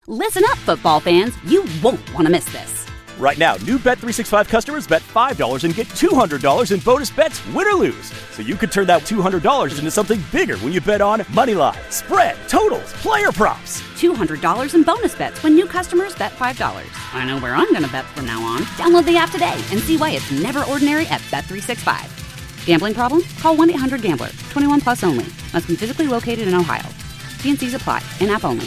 Listen up, football fans. You won't want to miss this. Right now, new Bet365 customers bet $5 and get $200 in bonus bets, win or lose. So you could turn that $200 into something bigger when you bet on moneyline, spread, totals, player props. $200 in bonus bets when new customers bet $5. I know where I'm going to bet from now on. Download the app today and see why it's never ordinary at Bet365. Gambling problem? Call 1-800-GAMBLER. 21 plus only. Must be physically located in Ohio. T&Cs apply. In-app only.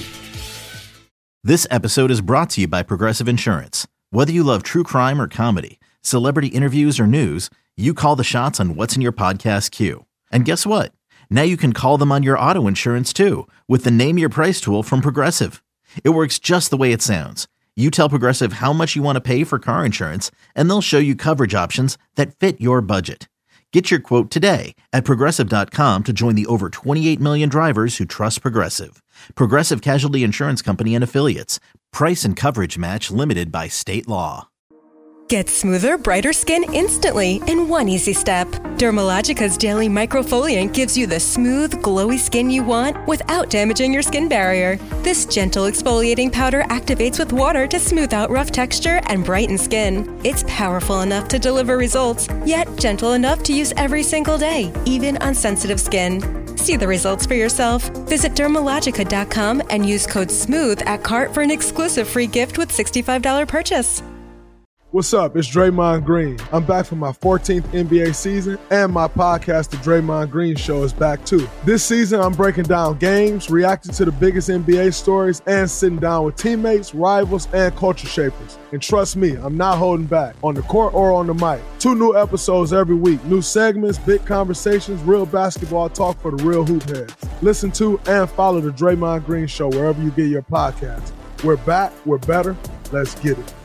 This episode is brought to you by Progressive Insurance. Whether you love true crime or comedy, celebrity interviews or news, you call the shots on what's in your podcast queue. And guess what? Now you can call them on your auto insurance too with the Name Your Price tool from Progressive. It works just the way it sounds. You tell Progressive how much you want to pay for car insurance, and they'll show you coverage options that fit your budget. Get your quote today at Progressive.com to join the over 28 million drivers who trust Progressive. Progressive Casualty Insurance Company and Affiliates. Price and coverage match limited by state law. Get smoother, brighter skin instantly in one easy step. Dermalogica's Daily Microfoliant gives you the smooth, glowy skin you want without damaging your skin barrier. This gentle exfoliating powder activates with water to smooth out rough texture and brighten skin. It's powerful enough to deliver results, yet gentle enough to use every single day, even on sensitive skin. See the results for yourself. Visit Dermalogica.com and use code SMOOTH at cart for an exclusive free gift with $65 purchase. What's up? It's Draymond Green. I'm back for my 14th NBA season, and my podcast, The Draymond Green Show, is back too. This season, I'm breaking down games, reacting to the biggest NBA stories, and sitting down with teammates, rivals, and culture shapers. And trust me, I'm not holding back, on the court or on the mic. 2 new episodes every week, new segments, big conversations, real basketball talk for the real hoop heads. Listen to and follow The Draymond Green Show wherever you get your podcasts. We're back, we're better, let's get it.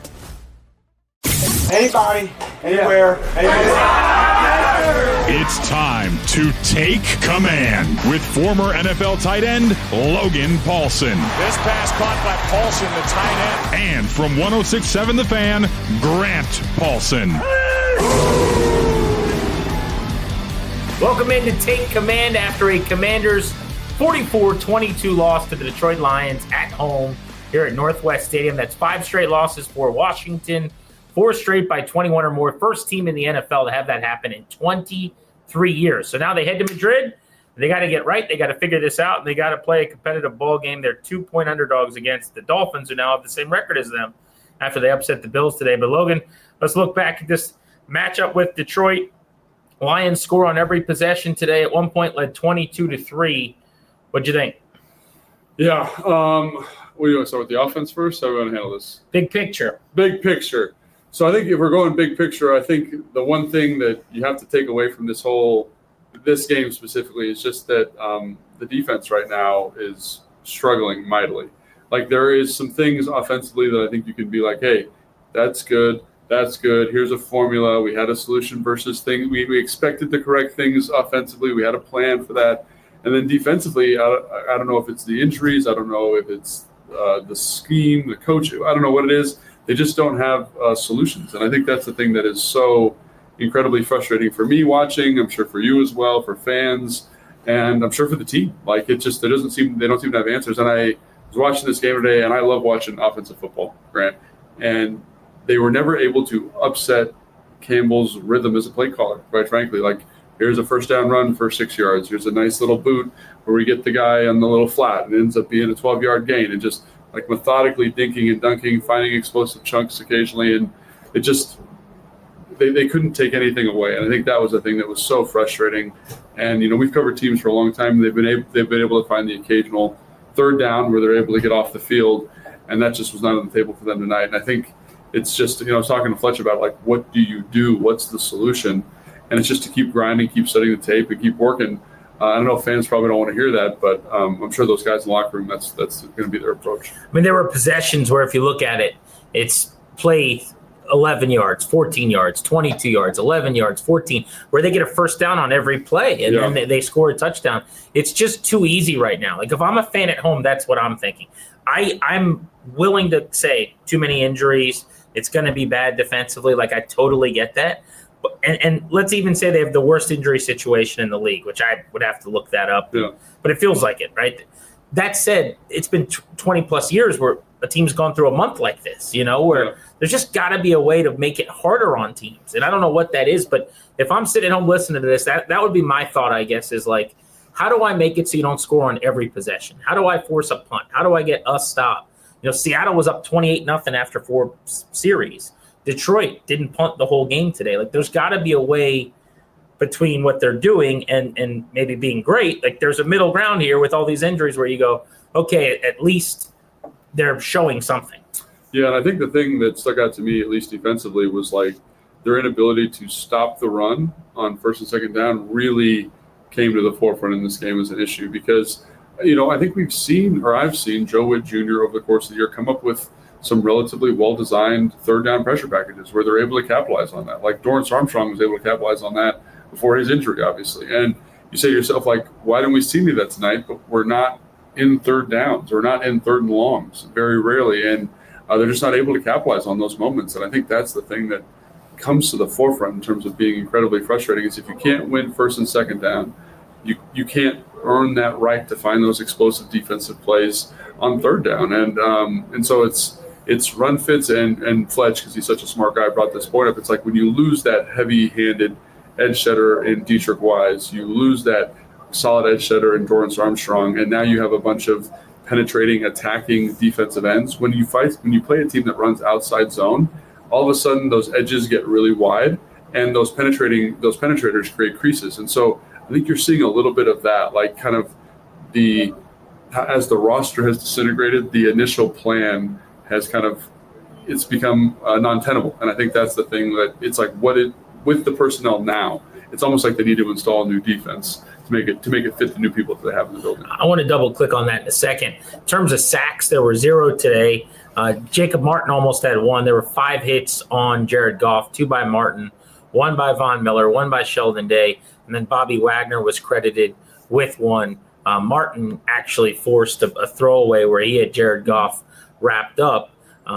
Anybody, anywhere, It's time to take command with former NFL tight end Logan Paulsen. This pass caught by Paulsen, the tight end. And from 106.7 The Fan, Grant Paulsen. Welcome in to Take Command after a Commanders 44-22 loss to the Detroit Lions at home here at Northwest Stadium. That's 5 straight losses for Washington. 4 straight by 21 or more. First team in the NFL to have that happen in 23 years. So now they head to Madrid. They got to get right. They got to figure this out. And they got to play a competitive ball game. They're 2-point underdogs against the Dolphins, who now have the same record as them after they upset the Bills today. But, Logan, let's look back at this matchup with Detroit. Lions score on every possession today. At one point, led 22-3. What'd you think? Yeah. What do you want to start with, the offense first? How are we going to handle this? Big picture. Big picture. So I think if we're going big picture, I think the one thing that you have to take away from this game specifically is just that the defense right now is struggling mightily. Like, there is some things offensively that I think you can be like, hey, that's good. That's good. Here's a formula. We had a solution versus things. We expected the correct things offensively. We had a plan for that. And then defensively, I don't know if it's the injuries. I don't know if it's the scheme, the coach. I don't know what it is. They just don't have solutions. And I think that's the thing that is so incredibly frustrating for me watching. I'm sure for you as well, for fans, and I'm sure for the team. Like, they don't seem to have answers. And I was watching this game today, and I love watching offensive football, Grant. And they were never able to upset Campbell's rhythm as a play caller, quite frankly. Like, here's a first down run for 6 yards. Here's a nice little boot where we get the guy on the little flat, and it ends up being a 12-yard gain. And just like methodically dinking and dunking, finding explosive chunks occasionally, and it just they couldn't take anything away. And I think that was the thing that was so frustrating. And we've covered teams for a long time. They've been able to find the occasional third down where they're able to get off the field, and that just was not on the table for them tonight. And I think it's just I was talking to Fletch about, like, what do you do? What's the solution? And it's just to keep grinding, keep studying the tape, and keep working. I don't know if fans probably don't want to hear that, but I'm sure those guys in the locker room, that's going to be their approach. I mean, there were possessions where, if you look at it, it's play 11 yards, 14 yards, 22 yards, 11 yards, 14, where they get a first down on every play, and then they score a touchdown. It's just too easy right now. Like, if I'm a fan at home, that's what I'm thinking. I'm willing to say too many injuries. It's going to be bad defensively. Like, I totally get that. And let's even say they have the worst injury situation in the league, which I would have to look that up. Yeah. But it feels like it, right? That said, it's been 20-plus years where a team's gone through a month like this, where there's just got to be a way to make it harder on teams. And I don't know what that is, but if I'm sitting at home listening to this, that would be my thought, I guess, is like, how do I make it so you don't score on every possession? How do I force a punt? How do I get a stop? Seattle was up 28-0 after 4 series. Detroit didn't punt the whole game today. Like, there's got to be a way between what they're doing and maybe being great. Like, there's a middle ground here with all these injuries where you go, okay, at least they're showing something. Yeah, and I think the thing that stuck out to me, at least defensively, was like their inability to stop the run on first and second down really came to the forefront in this game as an issue because, I think I've seen Joe Witt Jr. over the course of the year come up with some relatively well-designed third down pressure packages where they're able to capitalize on that. Like Dorrance Armstrong was able to capitalize on that before his injury, obviously. And you say to yourself, like, why didn't we see any of that tonight? But we're not in third downs. We're not in third and longs very rarely. And they're just not able to capitalize on those moments. And I think that's the thing that comes to the forefront in terms of being incredibly frustrating is if you can't win first and second down, you can't earn that right to find those explosive defensive plays on third down. And so it's Run Fitz and Fletch, because he's such a smart guy, brought this point up. It's like when you lose that heavy-handed edge setter in Dietrich Wise, you lose that solid edge setter in Dorrance Armstrong, and now you have a bunch of penetrating, attacking defensive ends. When you play a team that runs outside zone, all of a sudden those edges get really wide, and those penetrators create creases. And so I think you're seeing a little bit of that, like kind of as the roster has disintegrated, the initial plan has it's become non-tenable. And I think that's the thing that it's like with the personnel now, it's almost like they need to install a new defense to make it fit the new people that they have in the building. I want to double click on that in a second. In terms of sacks, there were 0 today. Jacob Martin almost had 1. There were 5 hits on Jared Goff, 2 by Martin, 1 by Von Miller, 1 by Sheldon Day, and then Bobby Wagner was credited with 1. Martin actually forced a throwaway where he had Jared Goff wrapped up.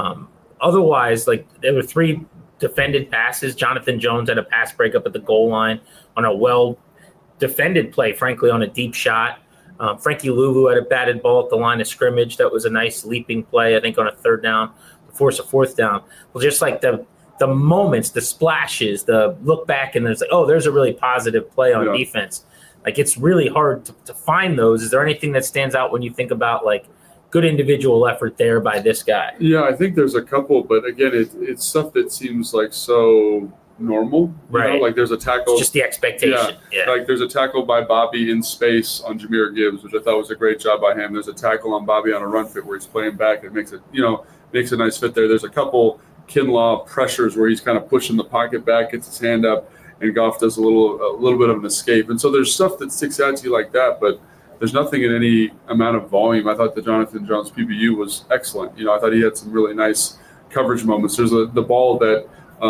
Otherwise, like there were 3 defended passes. Jonathan Jones had a pass breakup at the goal line on a well-defended play, frankly, on a deep shot. Frankie Louvu had a batted ball at the line of scrimmage. That was a nice leaping play, I think, on a third down to force a fourth down. Well, just like the moments, the splashes, the look back, and there's like, oh, there's a really positive play on defense. Like, it's really hard to find those. Is there anything that stands out when you think about, like, good individual effort there by this guy? Yeah, I think there's a couple, but again, it's stuff that seems like so normal. Right. Like there's a tackle. It's just the expectation. Yeah. Like there's a tackle by Bobby in space on Jahmyr Gibbs, which I thought was a great job by him. There's a tackle on Bobby on a run fit where he's playing back. It makes a nice fit there. There's a couple Kinlaw pressures where he's kind of pushing the pocket back, gets his hand up, and Goff does a little bit of an escape. And so there's stuff that sticks out to you like that, but there's nothing in any amount of volume. I thought the Jonathan Jones PBU was excellent. I thought he had some really nice coverage moments. There's the ball that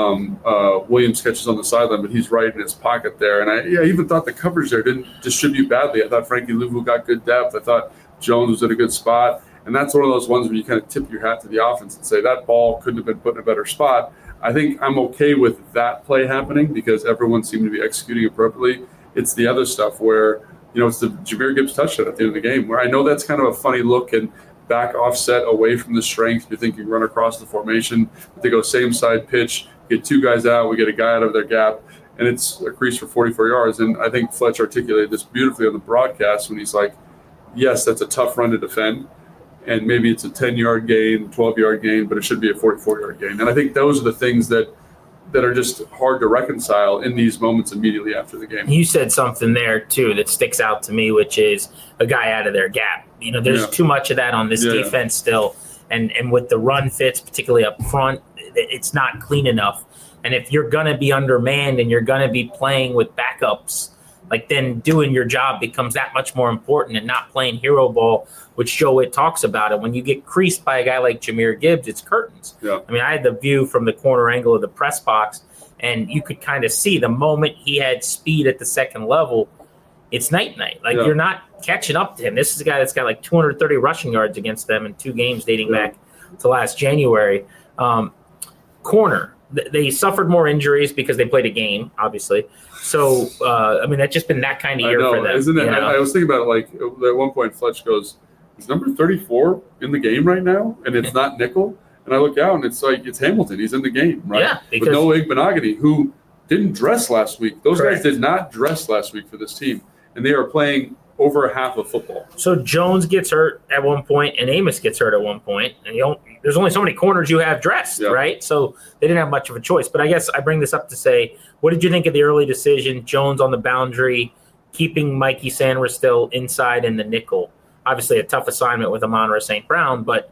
Williams catches on the sideline, but he's right in his pocket there. And I even thought the coverage there didn't distribute badly. I thought Frankie Louvu got good depth. I thought Jones was at a good spot. And that's one of those ones where you kind of tip your hat to the offense and say that ball couldn't have been put in a better spot. I think I'm okay with that play happening because everyone seemed to be executing appropriately. It's the other stuff where, it's the Jahmyr Gibbs touchdown at the end of the game where I know that's kind of a funny look and back offset away from the strength. You're thinking run across the formation. They go same side pitch, get 2 guys out, we get a guy out of their gap, and it's a crease for 44 yards. And I think Fletch articulated this beautifully on the broadcast when he's like, yes, that's a tough run to defend. And maybe it's a 10-yard gain, 12-yard gain, but it should be a 44-yard gain. And I think those are the things that are just hard to reconcile in these moments immediately after the game. You said something there, too, that sticks out to me, which is a guy out of their gap. There's too much of that on this defense still. And with the run fits, particularly up front, it's not clean enough. And if you're going to be undermanned and you're going to be playing with backups, like then doing your job becomes that much more important and not playing hero ball, which Joe Witt talks about it. When you get creased by a guy like Jahmyr Gibbs, it's curtains. Yeah. I mean, I had the view from the corner angle of the press box, and you could kind of see the moment he had speed at the second level, it's night-night. Like, you're not catching up to him. This is a guy that's got like 230 rushing yards against them in 2 games dating back to last January. Corner. They suffered more injuries because they played a game, obviously. So, that's just been that kind of year for them. Isn't it? I was thinking about it, like, at one point Fletch goes, is number 34 in the game right now, and it's not nickel. And I look out, and it's like it's Hamilton. He's in the game, right? Yeah, with Noah Igbenogany, who didn't dress last week. Those Correct. guys did not dress last week for this team, and they are playing over a half of football. So Jones gets hurt at one point, and Amos gets hurt at one point, and there's only so many corners you have dressed, right? So they didn't have much of a choice. But I guess I bring this up to say, what did you think of the early decision, Jones on the boundary, keeping Mikey Sanders still inside in the nickel? Obviously a tough assignment with Amon-Ra St. Brown, but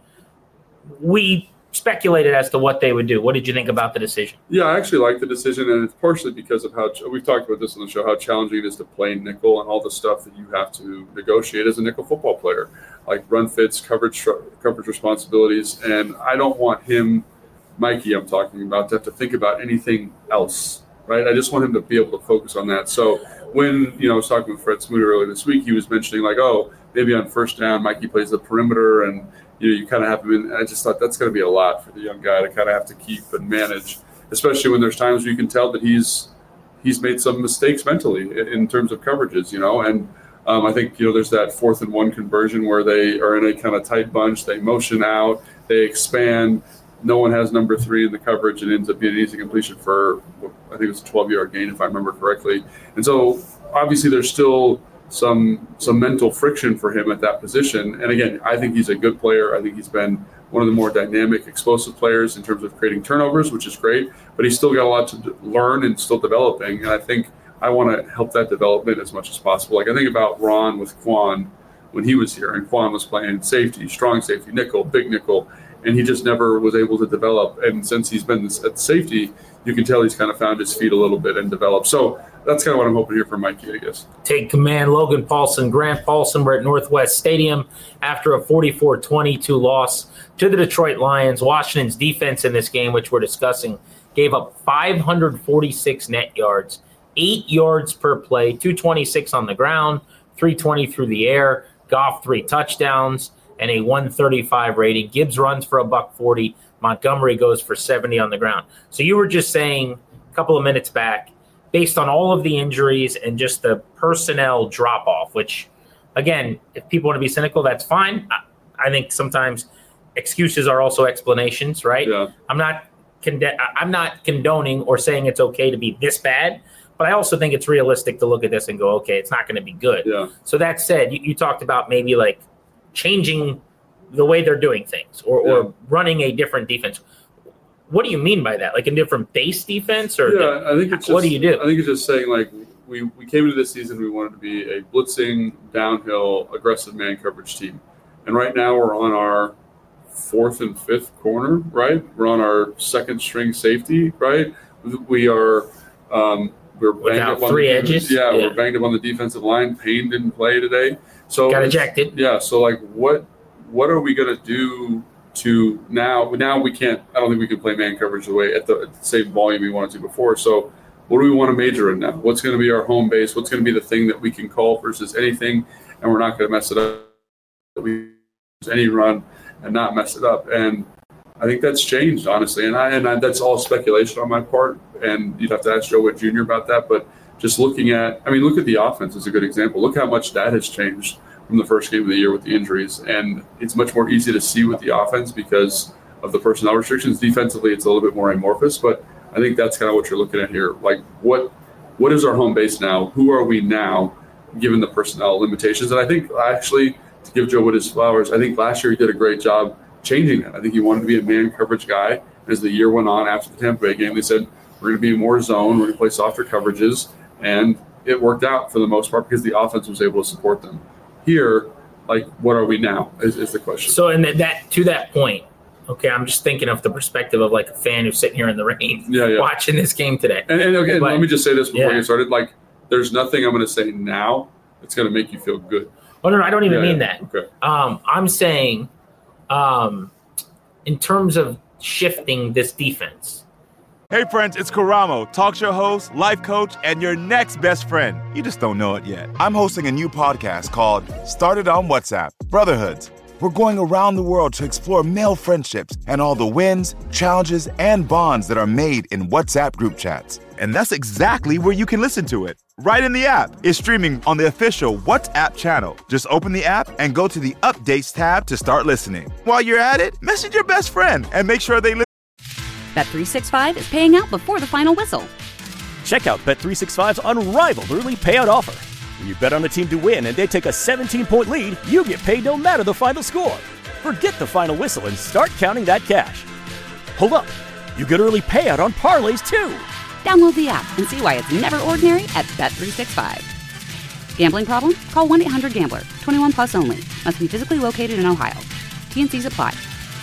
we speculated as to what they would do. What did you think about the decision? Yeah, I actually like the decision, and it's partially because of how we've talked about this on the show, how challenging it is to play nickel and all the stuff that you have to negotiate as a nickel football player, like run fits, coverage responsibilities. And I don't want him, Mikey, I'm talking about, to have to think about anything else, right? I just want him to be able to focus on that. So when, I was talking with Fred Smoot earlier this week, he was mentioning like, maybe on first down, Mikey plays the perimeter and you kind of have him in. I just thought that's going to be a lot for the young guy to kind of have to keep and manage, especially when there's times where you can tell that he's made some mistakes mentally in terms of coverages, And I think, there's that 4th and 1 conversion where they are in a kind of tight bunch. They motion out, they expand. No one has number 3 in the coverage, and ends up being an easy completion for, I think it was a 12-yard gain, if I remember correctly. And so obviously there's still some mental friction for him at that position. And again, I think he's a good player. I think he's been one of the more dynamic, explosive players in terms of creating turnovers, which is great, but he's still got a lot to learn and still developing. And I think I want to help that development as much as possible. Like I think about Ron with Quan when he was here, and Quan was playing safety, strong safety, nickel, big nickel, and he just never was able to develop. And since he's been at safety, you can tell he's kind of found his feet a little bit and developed. So that's kind of what I'm hoping here from Mikey, I guess. Take command, Logan Paulsen, Grant Paulsen. We're at Northwest Stadium after a 44-22 loss to the Detroit Lions. Washington's defense in this game, which we're discussing, gave up 546 net yards, 8 yards per play, 226 on the ground, 320 through the air. Goff 3 touchdowns and a 135 rating. Gibbs runs for $140. Montgomery goes for 70 on the ground. So you were just saying a couple of minutes back, based on all of the injuries and just the personnel drop-off, which, again, if people want to be cynical, that's fine. I think sometimes excuses are also explanations, right? Yeah. I'm not condoning or saying it's okay to be this bad, but I also think it's realistic to look at this and go, okay, it's not going to be good. Yeah. So that said, you talked about maybe like changing the way they're doing things or running a different defense. What do you mean by that? Like a different base defense, or I think it's just, what do you do? I think it's just saying like we came into this season, we wanted to be a blitzing, downhill, aggressive man coverage team, and right now we're on our 4th and 5th corner, right? We're on our second string safety, right? We are we're banged up on 3 edges. Yeah, we're banged up on the defensive line. Payne didn't play today, so got ejected. Yeah, so like what are we going to do? To now we can't. I don't think we can play man coverage the way at the same volume we wanted to before. So, what do we want to major in now? What's going to be our home base? What's going to be the thing that we can call versus anything, and we're not going to mess it up? We use any run and not mess it up. And I think that's changed, honestly. And that's all speculation on my part. And you'd have to ask Joe Witt Jr. about that. But just look at the offense is a good example. Look how much that has changed from the first game of the year with the injuries, and it's much more easy to see with the offense because of the personnel restrictions. Defensively, it's a little bit more amorphous, but I think that's kind of what you're looking at here. Like, what is our home base now? Who are we now, given the personnel limitations? And I think, actually, to give Joe Witt his flowers, I think last year he did a great job changing that. I think he wanted to be a man coverage guy. As the year went on after the Tampa Bay game, they said, we're going to be more zone, we're going to play softer coverages, and it worked out for the most part because the offense was able to support them. Here, like, what are we now is the question. So, and that to that point, okay, I'm just thinking of the perspective of like a fan who's sitting here in the rain watching this game today. And okay, let me just say this before we get started. Like, there's nothing I'm going to say now that's going to make you feel good. Oh, no, I don't even mean that. Okay. I'm saying in terms of shifting this defense. Hey friends, it's Karamo, talk show host, life coach, and your next best friend. You just don't know it yet. I'm hosting a new podcast called Started on WhatsApp, Brotherhoods. We're going around the world to explore male friendships and all the wins, challenges, and bonds that are made in WhatsApp group chats. And that's exactly where you can listen to it. Right in the app. It's streaming on the official WhatsApp channel. Just open the app and go to the Updates tab to start listening. While you're at it, message your best friend and make sure they listen. Bet365 is paying out before the final whistle. Check out Bet365's unrivaled early payout offer. When you bet on a team to win and they take a 17-point lead, you get paid no matter the final score. Forget the final whistle and start counting that cash. Hold up. You get early payout on parlays, too. Download the app and see why it's never ordinary at Bet365. Gambling problem? Call 1-800-GAMBLER. 21 plus only. Must be physically located in Ohio. T&Cs apply.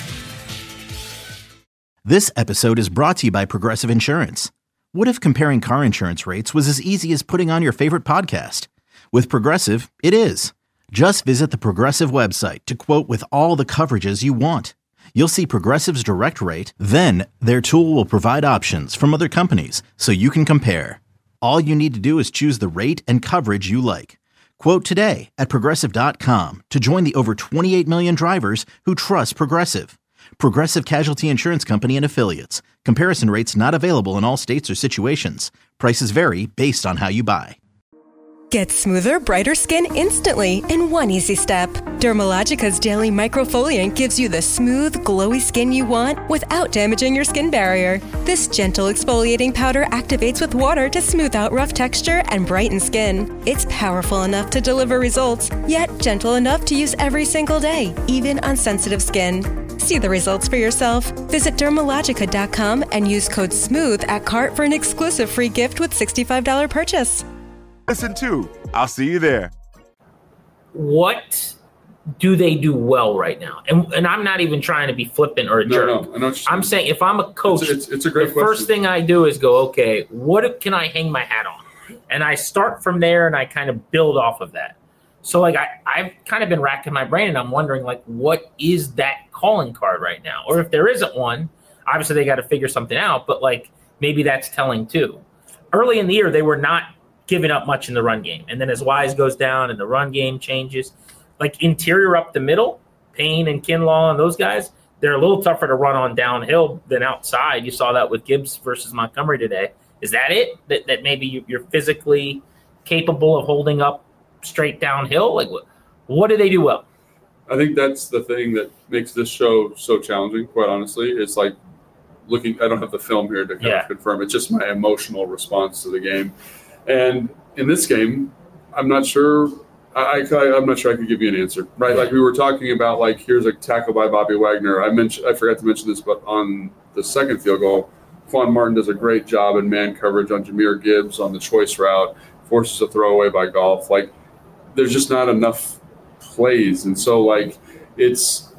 This episode is brought to you by Progressive Insurance. What if comparing car insurance rates was as easy as putting on your favorite podcast? With Progressive, it is. Just visit the Progressive website to quote with all the coverages you want. You'll see Progressive's direct rate, then their tool will provide options from other companies so you can compare. All you need to do is choose the rate and coverage you like. Quote today at Progressive.com to join the over 28 million drivers who trust Progressive. Progressive Casualty Insurance Company and Affiliates. Comparison rates not available in all states or situations. Prices vary based on how you buy. Get smoother, brighter skin instantly in one easy step. Dermalogica's Daily Microfoliant gives you the smooth, glowy skin you want without damaging your skin barrier. This gentle exfoliating powder activates with water to smooth out rough texture and brighten skin. It's powerful enough to deliver results, yet gentle enough to use every single day, even on sensitive skin. See the results for yourself. Visit Dermalogica.com and use code SMOOTH at cart for an exclusive free gift with $65 purchase. Listen too. I'll see you there. What do they do well right now? And I'm not even trying to be flippant or a jerk. No, I know I'm saying if I'm a coach, it's a great the first thing I do is go, okay, what can I hang my hat on? And I start from there and I kind of build off of that. So like I've kind of been racking my brain and I'm wondering like, what is that calling card right now? Or if there isn't one, obviously they got to figure something out, but like maybe that's telling too. Early in the year, they were not giving up much in the run game. And then as Wise goes down and the run game changes, like interior up the middle, Payne and Kinlaw and those guys, they're a little tougher to run on downhill than outside. You saw that with Gibbs versus Montgomery today. Is that it? That maybe you're physically capable of holding up straight downhill? Like what do they do well? I think that's the thing that makes this show so challenging, quite honestly. It's like looking, I don't have the film here to kind of confirm. It's just my emotional response to the game. And in this game, I'm not sure. I'm not sure I could give you an answer, right? Like we were talking about, like here's a tackle by Bobby Wagner. I forgot to mention this, but on the second field goal, Quan Martin does a great job in man coverage on Jahmyr Gibbs on the choice route, forces a throwaway by Goff. Like there's just not enough plays, and so like it's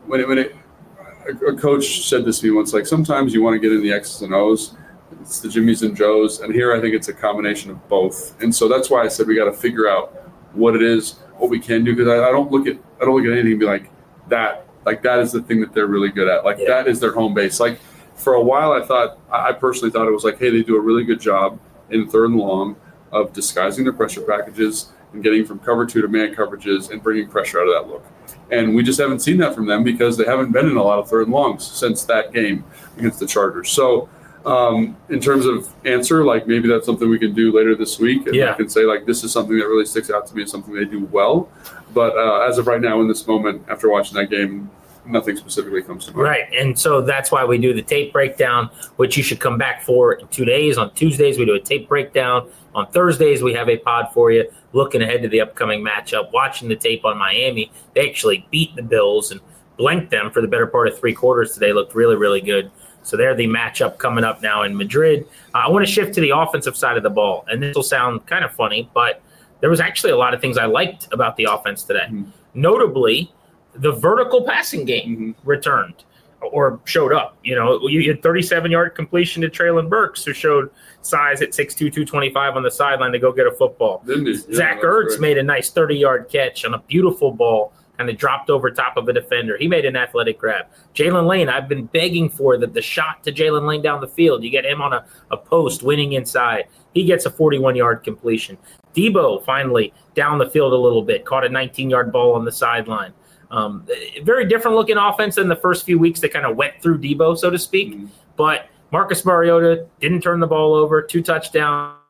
a coach said this to me once. Like sometimes you want to get in the X's and O's. It's the Jimmys and Joes, and here I think it's a combination of both. And so that's why I said we got to figure out what it is, what we can do, because I don't look at anything and be like that is the thing that they're really good at. Like that is their home base. Like for a while I personally thought it was like, hey, they do a really good job in third and long of disguising their pressure packages and getting from cover 2 to man coverages and bringing pressure out of that look. And we just haven't seen that from them because they haven't been in a lot of third and longs since that game against the Chargers. So in terms of answer, like maybe that's something we can do later this week. And I can say like, this is something that really sticks out to me as something they do well. But as of right now in this moment, after watching that game, nothing specifically comes to mind. Right. And so that's why we do the tape breakdown, which you should come back for in 2 days. On Tuesdays, we do a tape breakdown. On Thursdays, we have a pod for you looking ahead to the upcoming matchup, watching the tape on Miami. They actually beat the Bills and blanked them for the better part of 3 quarters today. Looked really, really good. So they're the matchup coming up now in Madrid. I want to shift to the offensive side of the ball. And this will sound kind of funny, but there was actually a lot of things I liked about the offense today. Mm-hmm. Notably, the vertical passing game returned or showed up. You know, you had 37-yard completion to Treylon Burks, who showed size at 6'2", 225 on the sideline to go get a football. Zach Ertz made a nice 30-yard catch on a beautiful ball, kind of dropped over top of a defender. He made an athletic grab. Jalen Lane, I've been begging for the shot to Jalen Lane down the field. You get him on a post, winning inside. He gets a 41-yard completion. Debo finally down the field a little bit, caught a 19-yard ball on the sideline. Very different looking offense than the first few weeks that kind of went through Debo, so to speak. But Marcus Mariota didn't turn the ball over, 2 touchdowns.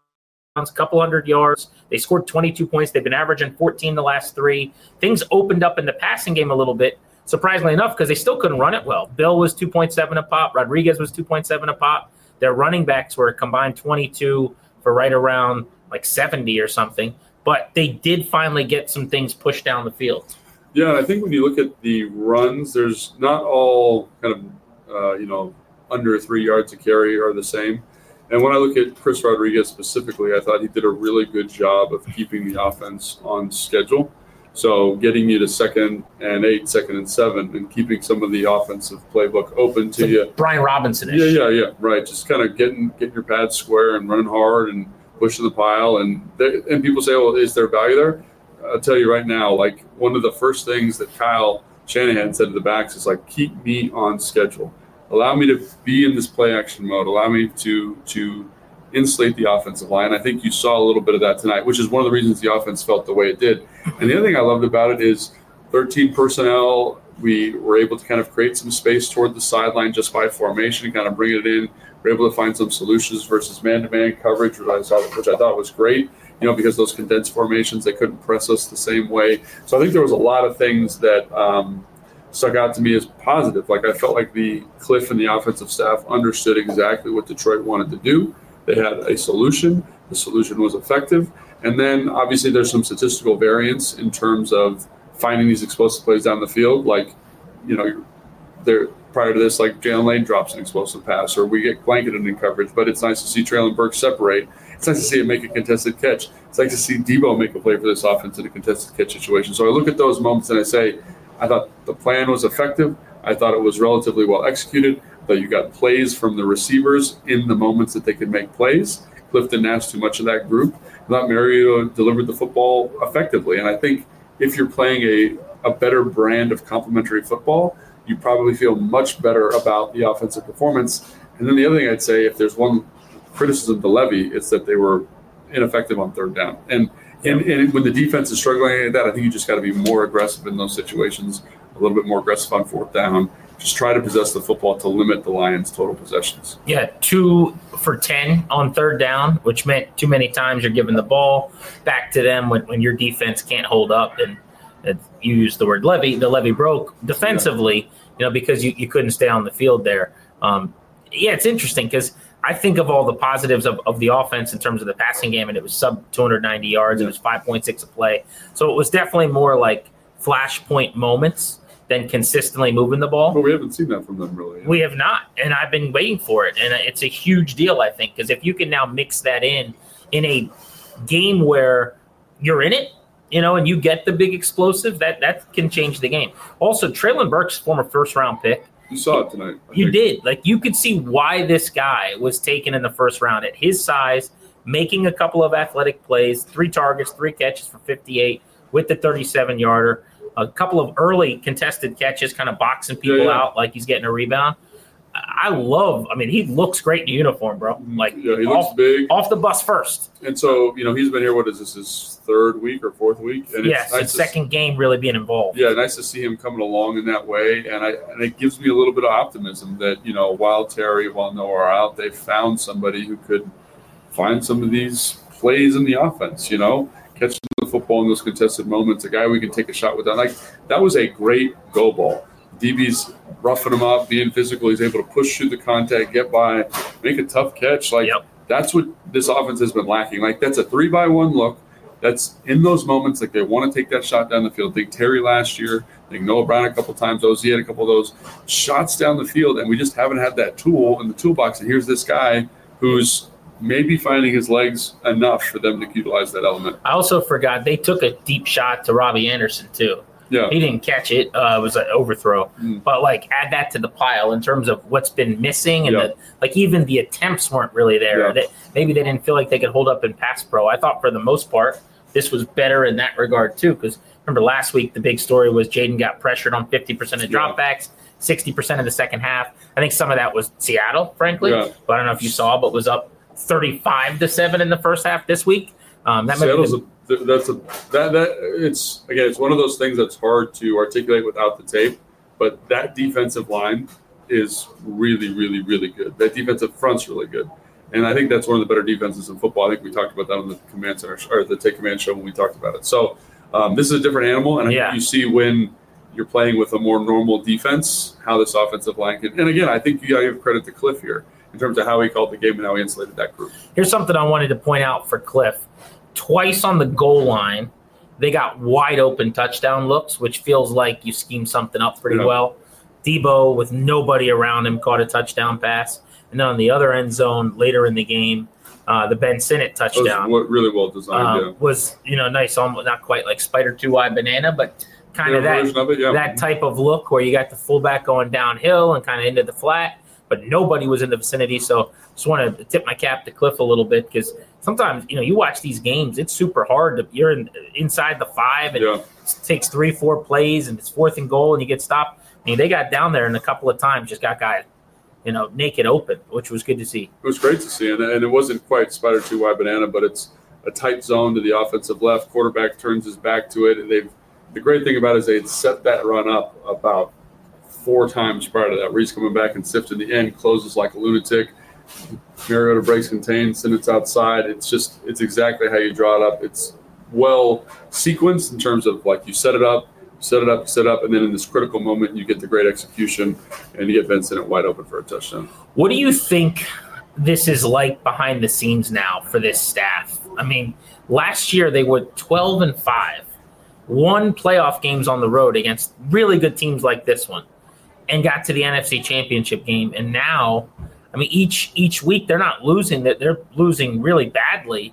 a couple hundred yards. They scored 22 points. They've been averaging 14 the last 3. Things opened up in the passing game a little bit, surprisingly enough, because they still couldn't run it well. Bill was 2.7 a pop. Rodriguez was 2.7 a pop. Their running backs were a combined 22 for right around like 70 or something. But they did finally get some things pushed down the field. Yeah, and I think when you look at the runs, there's not all kind of, under 3 yards to carry are the same. And when I look at Chris Rodriguez specifically, I thought he did a really good job of keeping the offense on schedule. So getting you to 2nd and 8, 2nd and 7, and keeping some of the offensive playbook open to you. Brian Robinson-ish. Yeah, right. Just kind of getting your pads square and running hard and pushing the pile. And people say, well, is there value there? I'll tell you right now, like one of the first things that Kyle Shanahan said to the backs is like, keep me on schedule. Allow me to be in this play action mode. Allow me to insulate the offensive line. I think you saw a little bit of that tonight, which is one of the reasons the offense felt the way it did. And the other thing I loved about it is 13 personnel. We were able to kind of create some space toward the sideline just by formation and kind of bring it in. We're able to find some solutions versus man-to-man coverage, which I thought was great. Because those condensed formations, they couldn't press us the same way. So I think there was a lot of things that stuck out to me as positive. Like I felt like the Cliff and the offensive staff understood exactly what Detroit wanted to do. They had a solution. The solution was effective. And then obviously there's some statistical variance in terms of finding these explosive plays down the field. Like, prior to this, like Jalen Lane drops an explosive pass or we get blanketed in coverage, but it's nice to see Treylon Burks separate. It's nice to see him make a contested catch. It's nice to see Debo make a play for this offense in a contested catch situation. So I look at those moments and I say, I thought the plan was effective. I thought it was relatively well executed. That you got plays from the receivers in the moments that they could make plays. Cliff didn't ask too much of that group. I thought Mariota delivered the football effectively. And I think if you're playing a better brand of complementary football, you probably feel much better about the offensive performance. And then the other thing I'd say, if there's one criticism to Levy, it's that they were ineffective on 3rd down. And when the defense is struggling like that, I think you just got to be more aggressive in those situations, a little bit more aggressive on 4th down. Just try to possess the football to limit the Lions' total possessions. Yeah, 2 for 10 on 3rd down, which meant too many times you're giving the ball back to them when your defense can't hold up. And you used the word Levy. The Levy broke defensively, because you couldn't stay on the field there. It's interesting because I think of all the positives of the offense in terms of the passing game, and it was sub 290 yards. It was 5.6 a play. So it was definitely more like flashpoint moments than consistently moving the ball. But we haven't seen that from them, really. We have not, and I've been waiting for it. And it's a huge deal, I think, because if you can now mix that in a game where you're in it, and you get the big explosive, that can change the game. Also, Treylon Burks, former 1st-round pick. You saw it tonight. You did. Like, you could see why this guy was taken in the 1st round at his size, making a couple of athletic plays, 3 targets, 3 catches for 58 with the 37-yarder, a couple of early contested catches, kind of boxing people out like he's getting a rebound. He looks great in uniform, bro. Like, he looks big. Off the bus first. And so, he's been here, what is this, his 3rd week or 4th week? And it's nice his 2nd game really being involved. Yeah, nice to see him coming along in that way. And it gives me a little bit of optimism that, while Terry, while Noah are out, they found somebody who could find some of these plays in the offense, catching the football in those contested moments, a guy we can take a shot with. That was a great go ball. DB's roughing him up, being physical. He's able to push through the contact, get by, make a tough catch. That's what this offense has been lacking. Like, that's a 3-by-1 look. That's in those moments, like they want to take that shot down the field. Think Terry last year. Think Noah Brown a couple times. OZ had a couple of those shots down the field, and we just haven't had that tool in the toolbox. And here's this guy who's maybe finding his legs enough for them to utilize that element. I also forgot they took a deep shot to Robbie Anderson, too. Yeah. He didn't catch it. It was an overthrow. But, add that to the pile in terms of what's been missing. And, even the attempts weren't really there. Yeah. Maybe they didn't feel like they could hold up in pass pro. I thought for the most part this was better in that regard, too. Because, remember, last week the big story was Jaden got pressured on 50% of dropbacks, 60% in the second half. I think some of that was Seattle, frankly. Yeah. But I don't know if you saw, but was up 35-7 in the first half this week. It's one of those things that's hard to articulate without the tape, but that defensive line is really, really, really good. That defensive front's really good. And I think that's one of the better defenses in football. I think we talked about that on the Command Center or the Take Command show when we talked about it. So this is a different animal, and I think you see when you're playing with a more normal defense how this offensive line can. And again, I think you got to give credit to Cliff here in terms of how he called the game and how he insulated that group. Here's something I wanted to point out for Cliff. Twice on the goal line, they got wide open touchdown looks, which feels like you schemed something up pretty well. Debo, with nobody around him, caught a touchdown pass. And then on the other end zone, later in the game, the Ben Sinnott touchdown was really well designed. Was nice, almost not quite like Spider 2-eye banana, but kind of that type of look where you got the fullback going downhill and kind of into the flat, but nobody was in the vicinity. So just want to tip my cap to Cliff a little bit because sometimes you watch these games, it's super hard. You're inside the 5 and it takes 3-4 plays and it's 4th and goal and you get stopped. I mean, they got down there and a couple of times just got guys naked open, which was good to see. It was great to see, and it wasn't quite Spider 2-eye banana, but it's a tight zone to the offensive left. Quarterback turns his back to it, and the great thing about it is they had set that run up about 4 times prior to that, where he's coming back and sift in the end, closes like a lunatic. Mariota breaks contain, send it outside. It's exactly how you draw it up. It's well sequenced in terms of like you set it up, and then in this critical moment, you get the great execution, and you get Ben Sinnott wide open for a touchdown. What do you think this is like behind the scenes now for this staff? I mean, last year they were 12-5, won playoff games on the road against really good teams like this one, and got to the NFC Championship game. And now, I mean, each week they're not losing; they're losing really badly,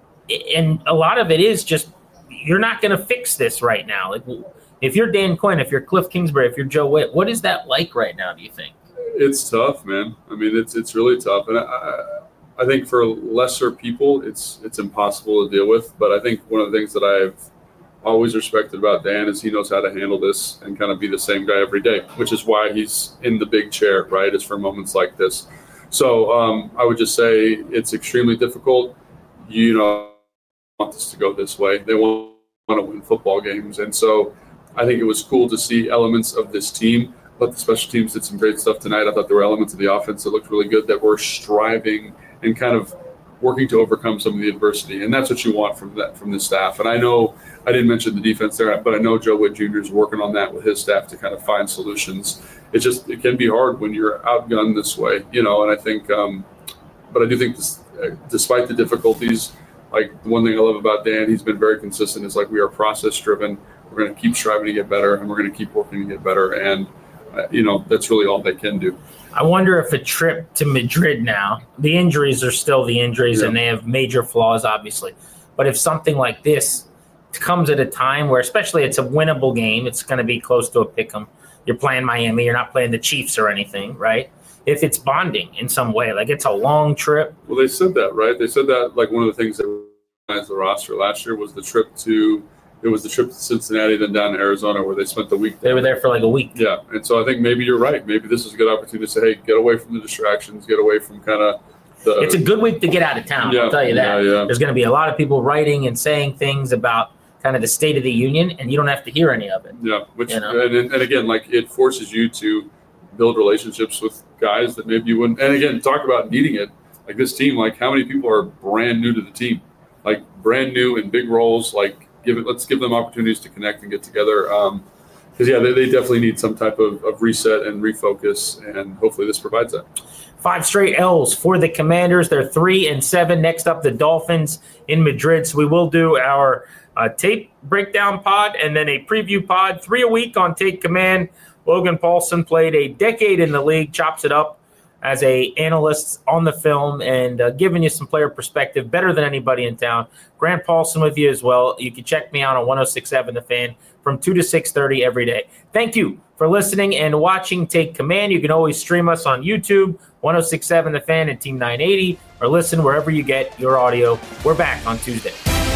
and a lot of it is just you're not going to fix this right now. Like, if you're Dan Quinn, if you're Cliff Kingsbury, if you're Joe Witt, what is that like right now, do you think? It's tough, man. I mean, it's really tough. And I think for lesser people, it's impossible to deal with. But I think one of the things that I've always respected about Dan is he knows how to handle this and kind of be the same guy every day, which is why he's in the big chair, right? It's for moments like this. So I would just say it's extremely difficult. Want this to go this way. They want to win football games. And so I think it was cool to see elements of this team, but the special teams did some great stuff tonight. I thought there were elements of the offense that looked really good that were striving and kind of working to overcome some of the adversity. And that's what you want from the staff. And I know I didn't mention the defense there, but I know Joe Witt Jr. is working on that with his staff to kind of find solutions. It can be hard when you're outgunned this way, and I think, but I do think this, despite the difficulties, like the one thing I love about Dan, he's been very consistent. It's like we are process driven. We're going to keep striving to get better, and we're going to keep working to get better. And, that's really all they can do. I wonder if a trip to Madrid now, the injuries are still the injuries, and they have major flaws, obviously. But if something like this comes at a time where, especially it's a winnable game, it's going to be close to a pick'em. You're playing Miami. You're not playing the Chiefs or anything, right? If it's bonding in some way, like it's a long trip. Well, they said that, right? They said that like one of the things that organized the roster last year was the trip to Cincinnati, then down to Arizona, where they spent the week there. They were there for like a week. Yeah, and so I think maybe you're right. Maybe this is a good opportunity to say, hey, get away from the distractions, get away from kind of the... It's a good week to get out of town, I'll tell you that. Yeah. There's going to be a lot of people writing and saying things about kind of the state of the union, and you don't have to hear any of it. Yeah, and again, like it forces you to build relationships with guys that maybe you wouldn't. And again, talk about needing it. Like this team, like how many people are brand new to the team, like brand new in big roles. Like let's give them opportunities to connect and get together. Because they definitely need some type of reset and refocus, and hopefully this provides that. 5 straight L's for the Commanders. They're 3-7. Next up, the Dolphins in Madrid. So we will do our tape breakdown pod and then a preview pod, 3 a week on Take Command. Logan Paulsen played a decade in the league, chops it up as a analyst on the film and giving you some player perspective better than anybody in town. Grant Paulsen with you as well. You can check me out on 106.7 The Fan from 2 to 6:30 every day. Thank you for listening and watching Take Command. You can always stream us on YouTube, 106.7 The Fan and Team 980, or listen wherever you get your audio. We're back on Tuesday.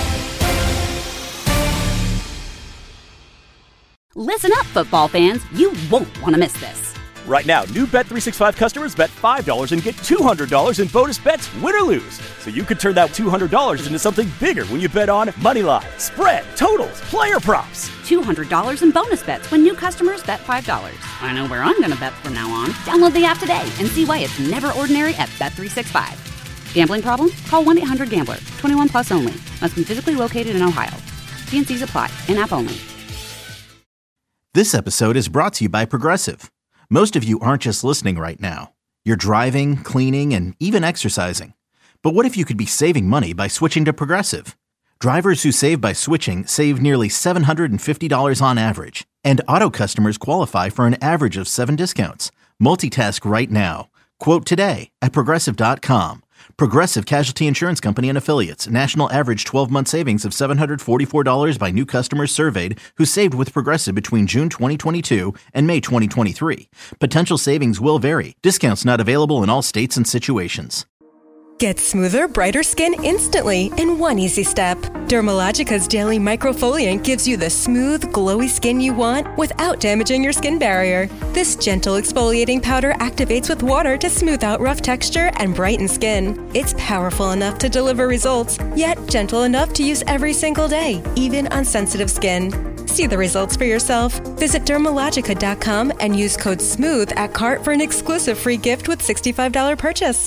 Listen up, football fans. You won't want to miss this. Right now, new Bet365 customers bet $5 and get $200 in bonus bets, win or lose. So you could turn that $200 into something bigger when you bet on moneyline, spread, totals, player props. $200 in bonus bets when new customers bet $5. I know where I'm going to bet from now on. Download the app today and see why it's never ordinary at Bet365. Gambling problem? Call 1-800-GAMBLER. 21 plus only. Must be physically located in Ohio. T&Cs apply. In-app only. This episode is brought to you by Progressive. Most of you aren't just listening right now. You're driving, cleaning, and even exercising. But what if you could be saving money by switching to Progressive? Drivers who save by switching save nearly $750 on average. And auto customers qualify for an average of 7 discounts. Multitask right now. Quote today at Progressive.com. Progressive Casualty Insurance Company and Affiliates. National average 12-month savings of $744 by new customers surveyed who saved with Progressive between June 2022 and May 2023. Potential savings will vary. Discounts not available in all states and situations. Get smoother, brighter skin instantly in one easy step. Dermalogica's Daily Microfoliant gives you the smooth, glowy skin you want without damaging your skin barrier. This gentle exfoliating powder activates with water to smooth out rough texture and brighten skin. It's powerful enough to deliver results, yet gentle enough to use every single day, even on sensitive skin. See the results for yourself. Visit Dermalogica.com and use code SMOOTH at cart for an exclusive free gift with $65 purchase.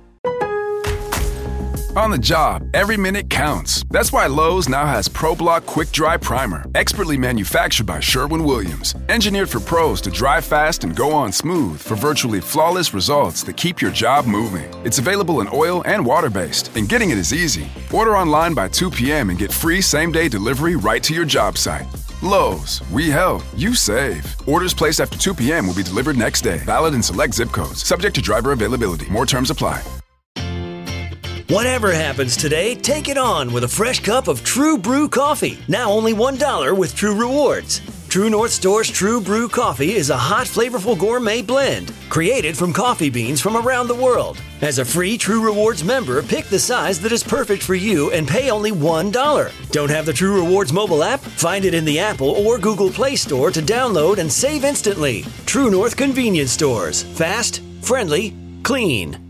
On the job, every minute counts. That's why Lowe's now has ProBlock Quick Dry Primer, expertly manufactured by Sherwin-Williams. Engineered for pros to dry fast and go on smooth for virtually flawless results that keep your job moving. It's available in oil and water-based, and getting it is easy. Order online by 2 p.m. and get free same-day delivery right to your job site. Lowe's, we help, you save. Orders placed after 2 p.m. will be delivered next day. Valid in select zip codes. Subject to driver availability. More terms apply. Whatever happens today, take it on with a fresh cup of True Brew coffee. Now only $1 with True Rewards. True North Store's True Brew coffee is a hot, flavorful gourmet blend created from coffee beans from around the world. As a free True Rewards member, pick the size that is perfect for you and pay only $1. Don't have the True Rewards mobile app? Find it in the Apple or Google Play Store to download and save instantly. True North Convenience Stores. Fast, friendly, clean.